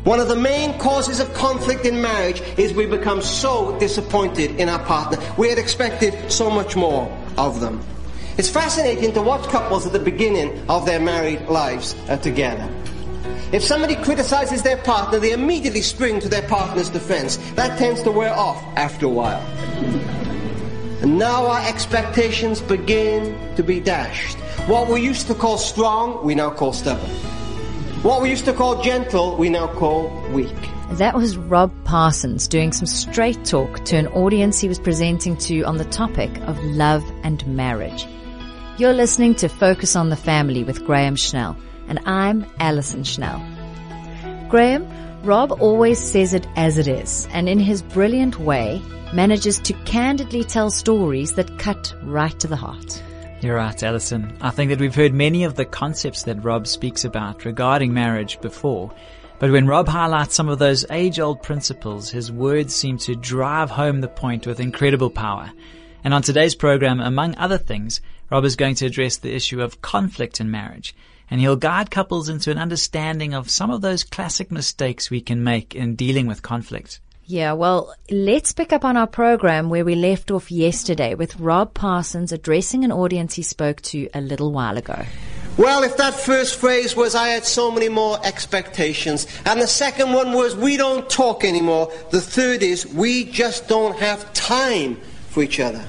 One of the main causes of conflict in marriage is we become so disappointed in our partner. We had expected so much more of them. It's fascinating to watch couples at the beginning of their married lives together. If somebody criticizes their partner, they immediately spring to their partner's defense. That tends to wear off after a while. And now our expectations begin to be dashed. What we used to call strong, we now call stubborn. What we used to call gentle, we now call weak. That was Rob Parsons doing some straight talk to an audience he was presenting to on the topic of love and marriage. You're listening to Focus on the Family with Graham Schnell, and I'm Alison Schnell. Graham, Rob always says it as it is, and in his brilliant way manages to candidly tell stories that cut right to the heart. You're right, Alison. I think that we've heard many of the concepts that Rob speaks about regarding marriage before, but when Rob highlights some of those age-old principles, his words seem to drive home the point with incredible power. And on today's program, among other things, Rob is going to address the issue of conflict in marriage, and he'll guide couples into an understanding of some of those classic mistakes we can make in dealing with conflict. Yeah, well, let's pick up on our program where we left off yesterday with Rob Parsons addressing an audience he spoke to a little while ago. Well, if that first phrase was, I had so many more expectations, and the second one was, we don't talk anymore, the third is, we just don't have time for each other.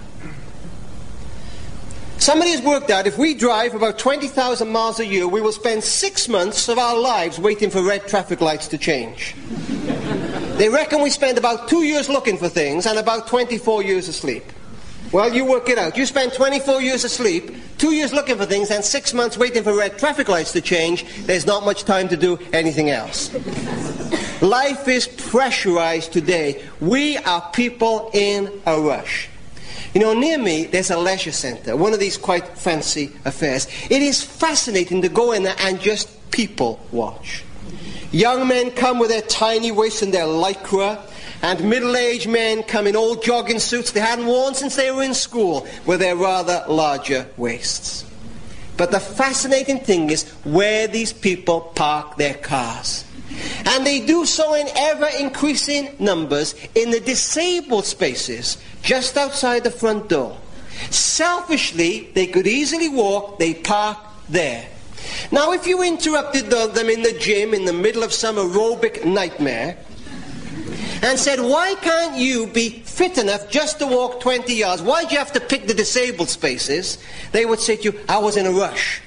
Somebody has worked out if we drive about 20,000 miles a year, we will spend 6 months of our lives waiting for red traffic lights to change. They reckon we spend about 2 years looking for things and about 24 years asleep. Well, you work it out. You spend 24 years asleep, 2 years looking for things, and 6 months waiting for red traffic lights to change. There's not much time to do anything else. Life is pressurized today. We are people in a rush. You know, near me, there's a leisure center, one of these quite fancy affairs. It is fascinating to go in there and just people watch. Young men come with their tiny waists and their lycra, and middle-aged men come in old jogging suits they hadn't worn since they were in school with their rather larger waists. But the fascinating thing is where these people park their cars. And they do so in ever-increasing numbers in the disabled spaces just outside the front door. Selfishly, they could easily walk, they park there. Now, if you interrupted them in the gym in the middle of some aerobic nightmare and said, why can't you be fit enough just to walk 20 yards? Why do you have to pick the disabled spaces? They would say to you, I was in a rush.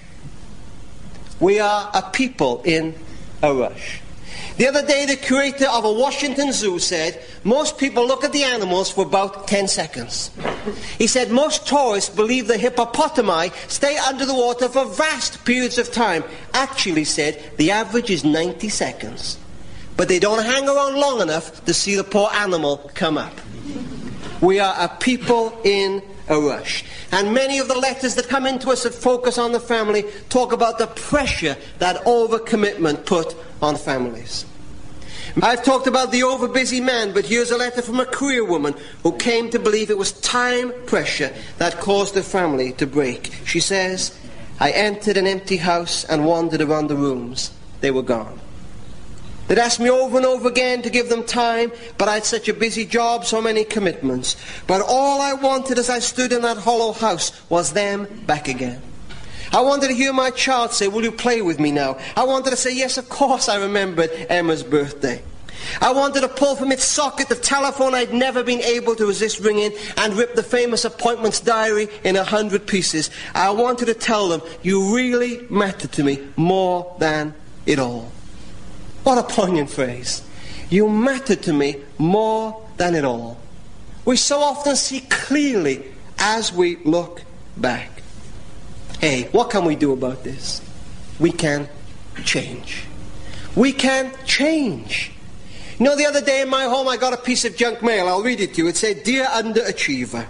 We are a people in a rush. The other day, the curator of a Washington zoo said, most people look at the animals for about 10 seconds. He said, most tourists believe the hippopotami stay under the water for vast periods of time. Actually said, the average is 90 seconds. But they don't hang around long enough to see the poor animal come up. We are a people in a rush. And many of the letters that come into us that focus on the family talk about the pressure that overcommitment put on families. I've talked about the overbusy man, but here's a letter from a career woman who came to believe it was time pressure that caused the family to break. She says, I entered an empty house and wandered around the rooms. They were gone. They'd asked me over and over again to give them time, but I had such a busy job, so many commitments. But all I wanted as I stood in that hollow house was them back again. I wanted to hear my child say, will you play with me now? I wanted to say, yes, of course I remembered Emma's birthday. I wanted to pull from its socket the telephone I'd never been able to resist ringing and rip the famous appointments diary in 100 pieces. I wanted to tell them, you really matter to me more than it all. What a poignant phrase. You matter to me more than it all. We so often see clearly as we look back. Hey, what can we do about this? We can change. We can change. You know, the other day in my home I got a piece of junk mail. I'll read it to you. It said, Dear Underachiever,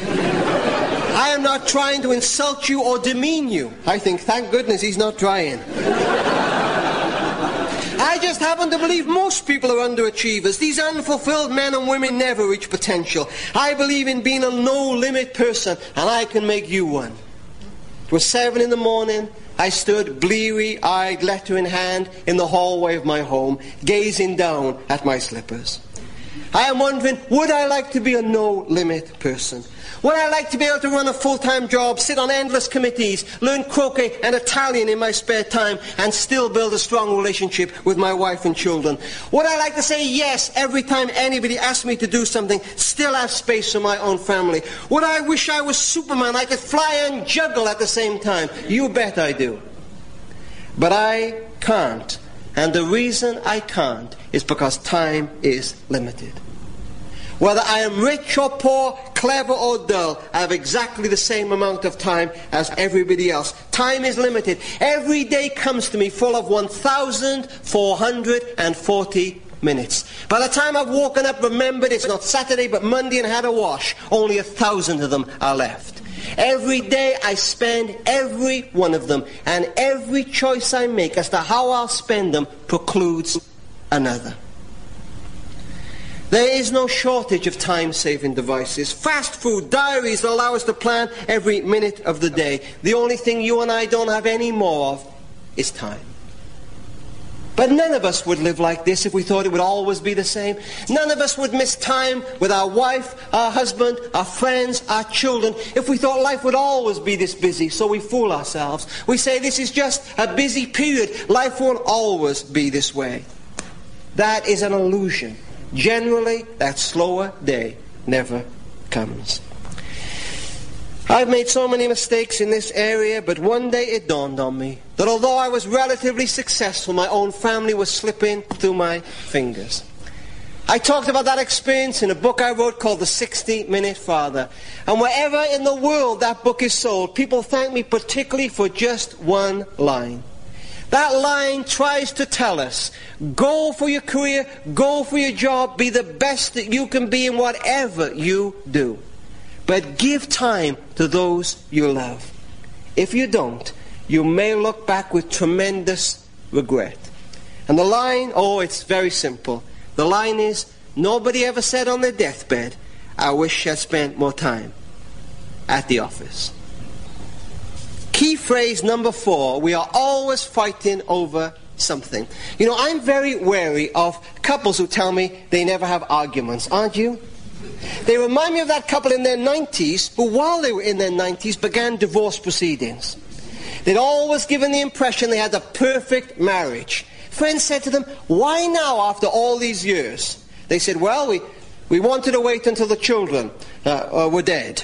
I am not trying to insult you or demean you. I think, thank goodness he's not trying. I just happen to believe most people are underachievers. These unfulfilled men and women never reach potential. I believe in being a no-limit person, and I can make you one. It was 7 in the morning. I stood bleary-eyed, letter in hand, in the hallway of my home, gazing down at my slippers. I am wondering, would I like to be a no-limit person? Would I like to be able to run a full-time job, sit on endless committees, learn croquet and Italian in my spare time, and still build a strong relationship with my wife and children? Would I like to say yes every time anybody asks me to do something, still have space for my own family? Would I wish I was Superman, I could fly and juggle at the same time? You bet I do. But I can't. And the reason I can't is because time is limited. Whether I am rich or poor, clever or dull, I have exactly the same amount of time as everybody else. Time is limited. Every day comes to me full of 1,440 minutes. By the time I've woken up, remembered it's not Saturday but Monday and had a wash, only 1,000 of them are left. Every day I spend every one of them, and every choice I make as to how I'll spend them precludes another. There is no shortage of time-saving devices. Fast food, diaries that allow us to plan every minute of the day. The only thing you and I don't have any more of is time. But none of us would live like this if we thought it would always be the same. None of us would miss time with our wife, our husband, our friends, our children, if we thought life would always be this busy, so we fool ourselves. We say this is just a busy period. Life won't always be this way. That is an illusion. Generally, that slower day never comes. I've made so many mistakes in this area, but one day it dawned on me that although I was relatively successful, my own family was slipping through my fingers. I talked about that experience in a book I wrote called The 60-Minute Father. And wherever in the world that book is sold, people thank me particularly for just one line. That line tries to tell us, go for your career, go for your job, be the best that you can be in whatever you do. But give time to those you love. If you don't, you may look back with tremendous regret. And the line, it's very simple. The line is, nobody ever said on their deathbed, I wish I'd spent more time at the office. Key phrase number 4, we are always fighting over something. You know, I'm very wary of couples who tell me they never have arguments, aren't you? They remind me of that couple in their 90s who, while they were in their 90s, began divorce proceedings. They'd always given the impression they had a perfect marriage. Friends said to them, why now after all these years? They said, well, we wanted to wait until the children were dead.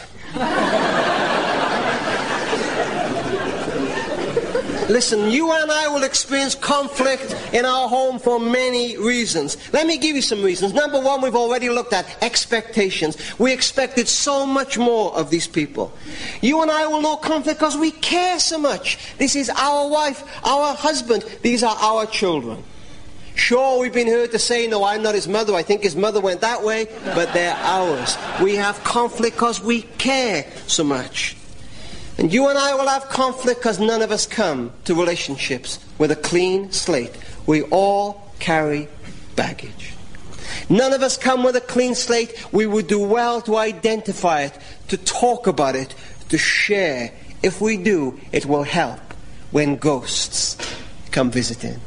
Listen, you and I will experience conflict in our home for many reasons. Let me give you some reasons. Number 1, we've already looked at expectations. We expected so much more of these people. You and I will know conflict because we care so much. This is our wife, our husband. These are our children. Sure, we've been heard to say, no, I'm not his mother. I think his mother went that way, but they're ours. We have conflict because we care so much. And you and I will have conflict because none of us come to relationships with a clean slate. We all carry baggage. None of us come with a clean slate. We would do well to identify it, to talk about it, to share. If we do, it will help when ghosts come visiting.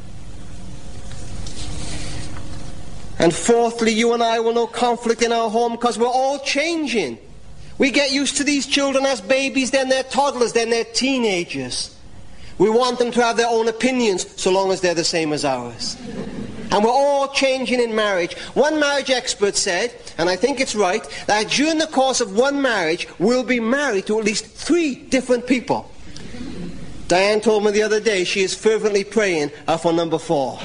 And fourthly, you and I will know conflict in our home because we're all changing. We get used to these children as babies, then they're toddlers, then they're teenagers. We want them to have their own opinions so long as they're the same as ours. And we're all changing in marriage. One marriage expert said, and I think it's right, that during the course of one marriage, we'll be married to at least 3 different people. Diane told me the other day she is fervently praying for number 4.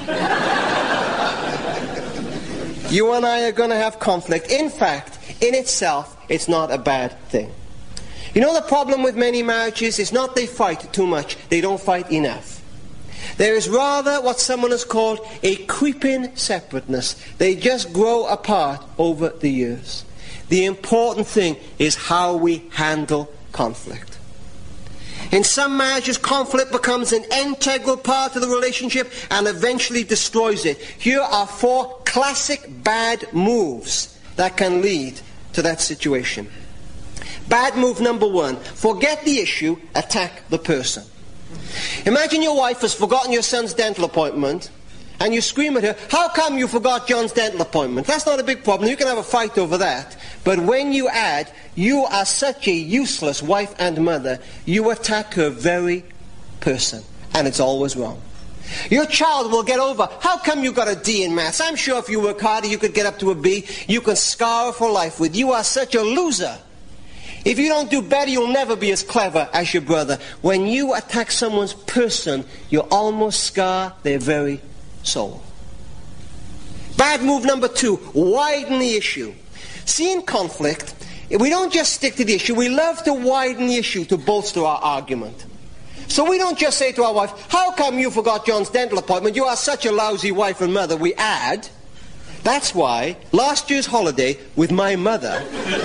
You and I are going to have conflict. In fact, in itself, it's not a bad thing. You know, the problem with many marriages is not they fight too much, they don't fight enough. There is rather what someone has called a creeping separateness. They just grow apart over the years. The important thing is how we handle conflict. In some marriages, conflict becomes an integral part of the relationship and eventually destroys it. Here are 4 classic bad moves that can lead to that situation. Bad move number 1, forget the issue, attack the person. Imagine your wife has forgotten your son's dental appointment, and you scream at her, how come you forgot John's dental appointment? That's not a big problem. You can have a fight over that. But when you add, you are such a useless wife and mother, you attack her very person. And it's always wrong. Your child will get over, how come you got a D in maths? I'm sure if you work harder, you could get up to a B. You can scar her for life with, you are such a loser. If you don't do better, you'll never be as clever as your brother. When you attack someone's person, you almost scar their very soul. Bad move number 2, widen the issue. See, in conflict, we don't just stick to the issue, we love to widen the issue to bolster our argument. So we don't just say to our wife, how come you forgot John's dental appointment? You are such a lousy wife and mother. We add, that's why last year's holiday with my mother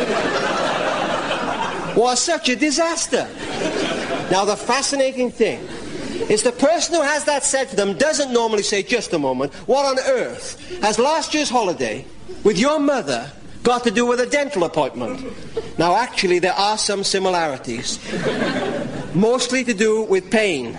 was such a disaster. Now the fascinating thing is the person who has that said to them doesn't normally say, just a moment, what on earth has last year's holiday with your mother got to do with a dental appointment? Now actually there are some similarities. Mostly to do with pain.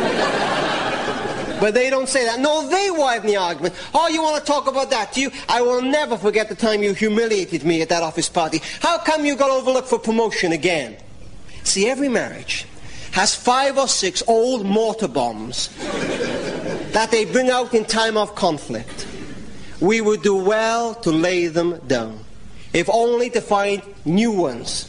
But they don't say that. No, they widen the argument. Oh, you want to talk about that, do you? I will never forget the time you humiliated me at that office party. How come you got overlooked for promotion again? See, every marriage has 5 or 6 old mortar bombs that they bring out in time of conflict. We would do well to lay them down, if only to find new ones.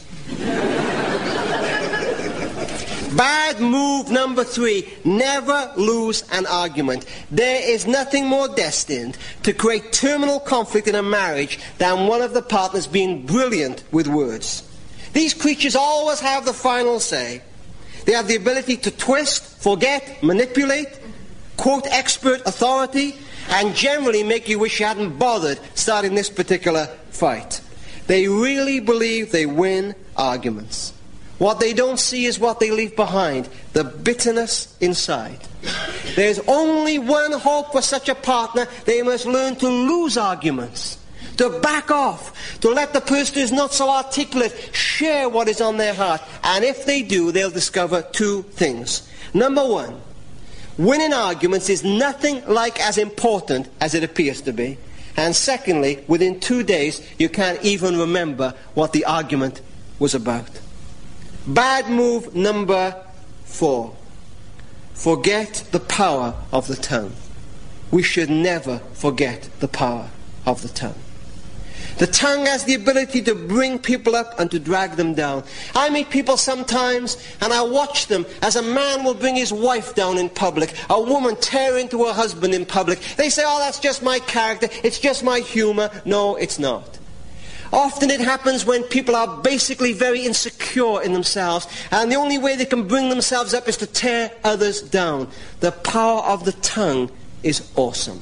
Bad move number 3, never lose an argument. There is nothing more destined to create terminal conflict in a marriage than one of the partners being brilliant with words. These creatures always have the final say. They have the ability to twist, forget, manipulate, quote expert authority, and generally make you wish you hadn't bothered starting this particular fight. They really believe they win arguments. What they don't see is what they leave behind, the bitterness inside. There's only one hope for such a partner. They must learn to lose arguments, to back off, to let the person who's not so articulate share what is on their heart. And if they do, they'll discover 2 things. Number 1, winning arguments is nothing like as important as it appears to be. And secondly, within 2 days, you can't even remember what the argument was about. Bad move number 4. Forget the power of the tongue. We should never forget the power of the tongue. The tongue has the ability to bring people up and to drag them down. I meet people sometimes and I watch them as a man will bring his wife down in public, a woman tear into her husband in public. They say, oh, that's just my character, it's just my humor. No, it's not. Often it happens when people are basically very insecure in themselves, and the only way they can bring themselves up is to tear others down. The power of the tongue is awesome.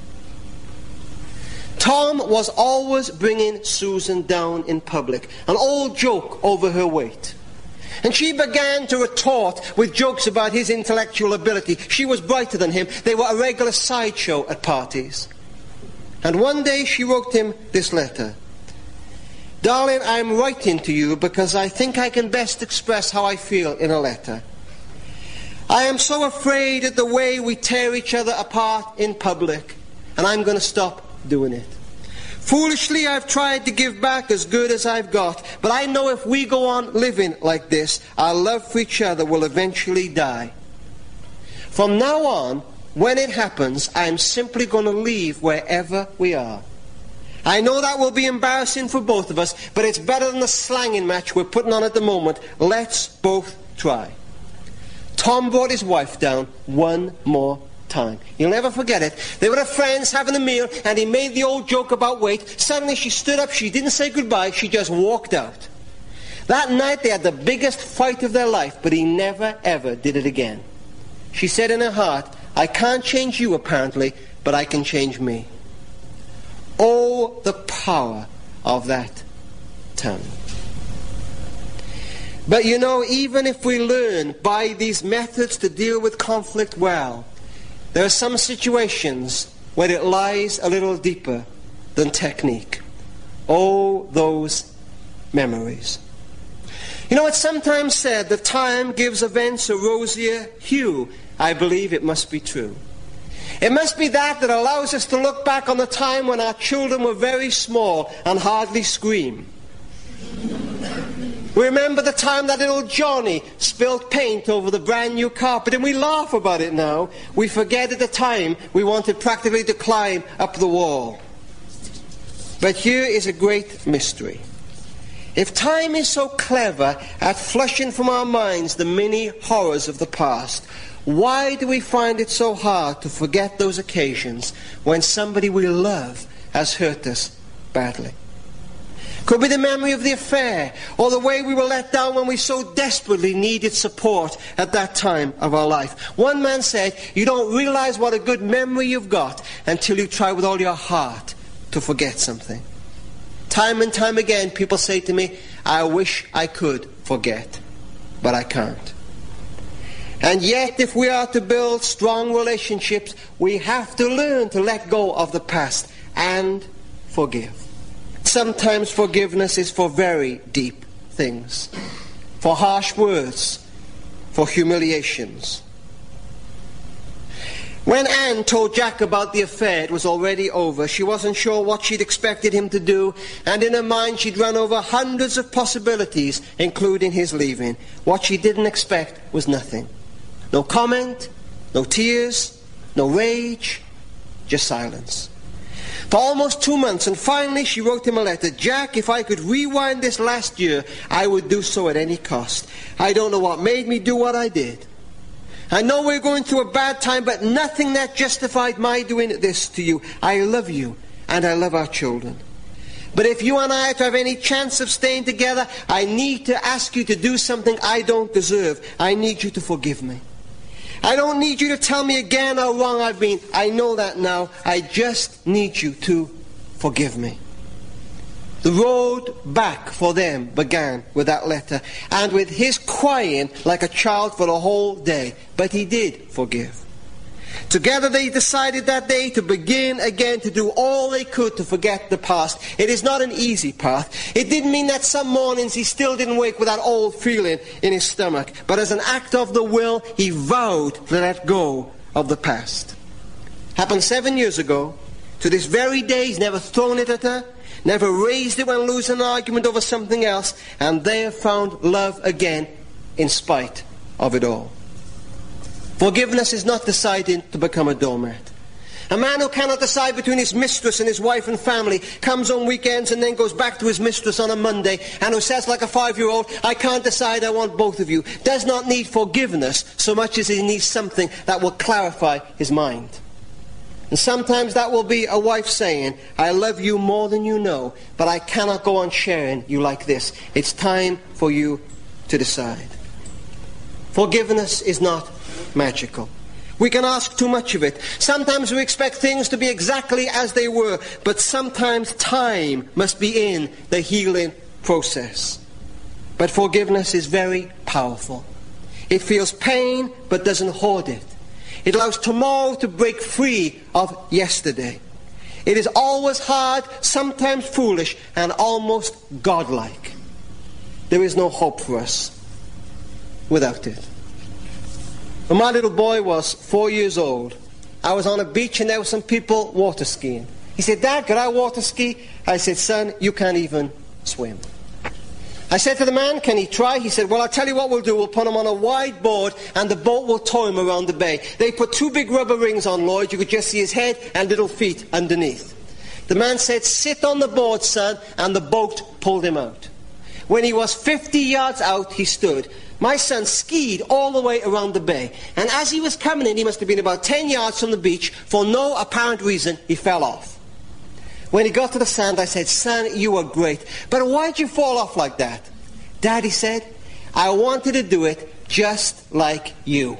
Tom was always bringing Susan down in public, an old joke over her weight. And she began to retort with jokes about his intellectual ability. She was brighter than him. They were a regular sideshow at parties. And one day she wrote him this letter. Darling, I'm writing to you because I think I can best express how I feel in a letter. I am so afraid at the way we tear each other apart in public, and I'm going to stop doing it. Foolishly, I've tried to give back as good as I've got, but I know if we go on living like this, our love for each other will eventually die. From now on, when it happens, I'm simply going to leave wherever we are. I know that will be embarrassing for both of us, but it's better than the slanging match we're putting on at the moment. Let's both try. Tom brought his wife down one more time. You'll never forget it. They were friends having a meal, and he made the old joke about weight. Suddenly she stood up, she didn't say goodbye, she just walked out. That night they had the biggest fight of their life, but he never ever did it again. She said in her heart, I can't change you apparently, but I can change me. Oh, the power of that tongue. But you know, even if we learn by these methods to deal with conflict well, there are some situations where it lies a little deeper than technique. Oh, those memories. You know, it's sometimes said that time gives events a rosier hue. I believe it must be true. It must be that allows us to look back on the time when our children were very small and hardly scream. We remember the time that little Johnny spilled paint over the brand new carpet, and we laugh about it now. We forget at the time we wanted practically to climb up the wall. But here is a great mystery. If time is so clever at flushing from our minds the many horrors of the past, why do we find it so hard to forget those occasions when somebody we love has hurt us badly? Could be the memory of the affair, or the way we were let down when we so desperately needed support at that time of our life. One man said, you don't realize what a good memory you've got until you try with all your heart to forget something. Time and time again, people say to me, I wish I could forget, but I can't. And yet, if we are to build strong relationships, we have to learn to let go of the past and forgive. Sometimes forgiveness is for very deep things, for harsh words, for humiliations. When Anne told Jack about the affair, it was already over. She wasn't sure what she'd expected him to do, and in her mind she'd run over hundreds of possibilities, including his leaving. What she didn't expect was nothing. No comment, no tears, no rage, just silence. For almost 2 months, and finally she wrote him a letter. Jack, if I could rewind this last year, I would do so at any cost. I don't know what made me do what I did. I know we're going through a bad time, but nothing that justified my doing this to you. I love you, and I love our children. But if you and I are to have any chance of staying together, I need to ask you to do something I don't deserve. I need you to forgive me. I don't need you to tell me again how wrong I've been. I know that now. I just need you to forgive me. The road back for them began with that letter, and with his crying like a child for the whole day. But he did forgive. Together they decided that day to begin again, to do all they could to forget the past. It is not an easy path. It didn't mean that some mornings he still didn't wake with that old feeling in his stomach. But as an act of the will, he vowed to let go of the past. Happened 7 years ago. To this very day, he's never thrown it at her, never raised it when losing an argument over something else, and they have found love again in spite of it all. Forgiveness is not deciding to become a doormat. A man who cannot decide between his mistress and his wife and family comes on weekends and then goes back to his mistress on a Monday, and who says like a 5-year-old, I can't decide, I want both of you, does not need forgiveness so much as he needs something that will clarify his mind. And sometimes that will be a wife saying, I love you more than you know, but I cannot go on sharing you like this. It's time for you to decide. Forgiveness is not magical. We can ask too much of it. Sometimes we expect things to be exactly as they were, but sometimes time must be in the healing process. But forgiveness is very powerful. It feels pain, but doesn't hoard it. It allows tomorrow to break free of yesterday. It is always hard, sometimes foolish, and almost godlike. There is no hope for us without it. When my little boy was 4 years old, I was on a beach and there were some people water skiing. He said, Dad, could I water ski? I said, son, you can't even swim. I said to the man, can he try? He said, well, I'll tell you what we'll do. We'll put him on a wide board and the boat will tow him around the bay. They put 2 big rubber rings on Lloyd. You could just see his head and little feet underneath. The man said, sit on the board, son, and the boat pulled him out. When he was 50 yards out, he stood. My son skied all the way around the bay. And as he was coming in, he must have been about 10 yards from the beach. For no apparent reason, he fell off. When he got to the sand, I said, son, you were great. But why did you fall off like that? Daddy said, I wanted to do it just like you.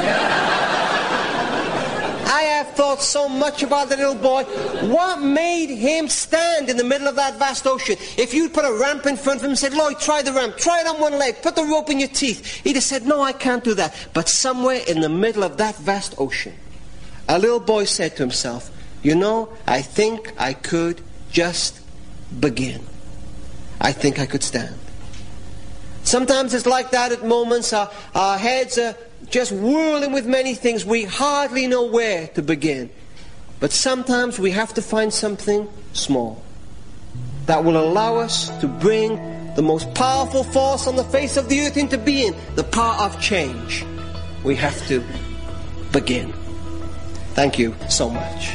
I have thought so much about the little boy. What made him stand in the middle of that vast ocean? If you'd put a ramp in front of him and said, Lloyd, try the ramp, try it on one leg, put the rope in your teeth, he'd have said, no, I can't do that. But somewhere in the middle of that vast ocean, a little boy said to himself, you know, I think I could just begin. I think I could stand. Sometimes it's like that at moments. Our heads are just whirling with many things. We hardly know where to begin. But sometimes we have to find something small that will allow us to bring the most powerful force on the face of the earth into being, the power of change. We have to begin. Thank you so much.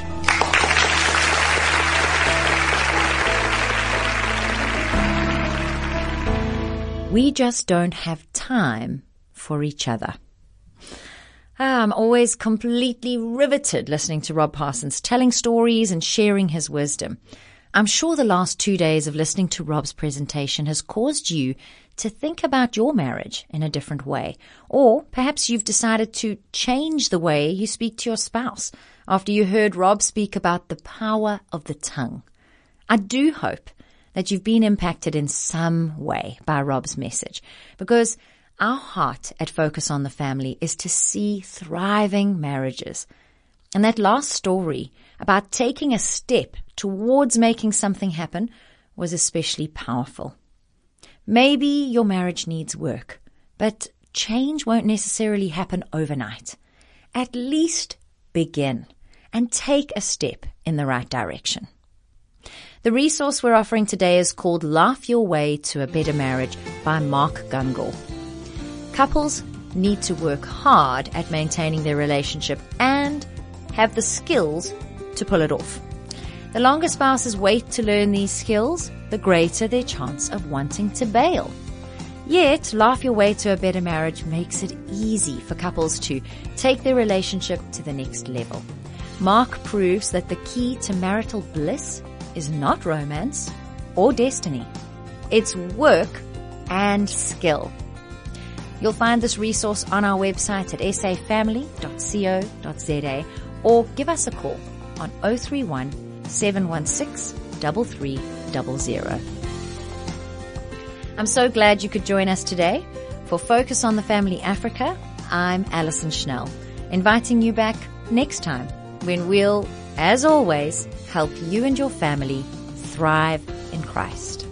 We just don't have time for each other. I'm always completely riveted listening to Rob Parsons, telling stories and sharing his wisdom. I'm sure the last 2 days of listening to Rob's presentation has caused you to think about your marriage in a different way. Or perhaps you've decided to change the way you speak to your spouse after you heard Rob speak about the power of the tongue. I do hope that you've been impacted in some way by Rob's message, because our heart at Focus on the Family is to see thriving marriages. And that last story about taking a step towards making something happen was especially powerful. Maybe your marriage needs work, but change won't necessarily happen overnight. At least begin and take a step in the right direction. The resource we're offering today is called Laugh Your Way to a Better Marriage by Mark Gungor. Couples need to work hard at maintaining their relationship and have the skills to pull it off. The longer spouses wait to learn these skills, the greater their chance of wanting to bail. Yet, Laugh Your Way to a Better Marriage makes it easy for couples to take their relationship to the next level. Mark proves that the key to marital bliss is not romance or destiny. It's work and skill. You'll find this resource on our website at safamily.co.za or give us a call on 031 716 3300. I'm so glad you could join us today. For Focus on the Family Africa, I'm Alison Schnell, inviting you back next time when we'll, as always, help you and your family thrive in Christ.